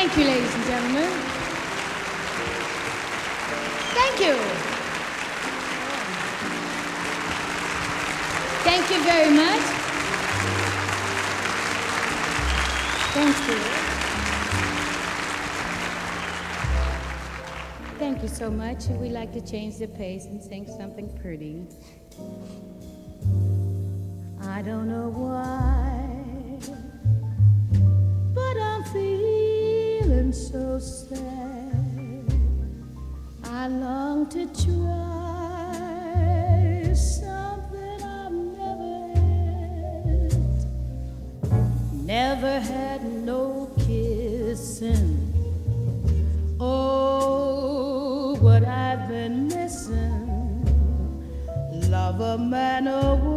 Thank you, ladies and gentlemen. Thank you. Thank you very much. Thank you. Thank you so much. We'd like to change the pace and sing something pretty. I don't know why, but I'm feeling so sad. I long to try something I've never had no kissing. Oh, what I've been missing. Love a man or woman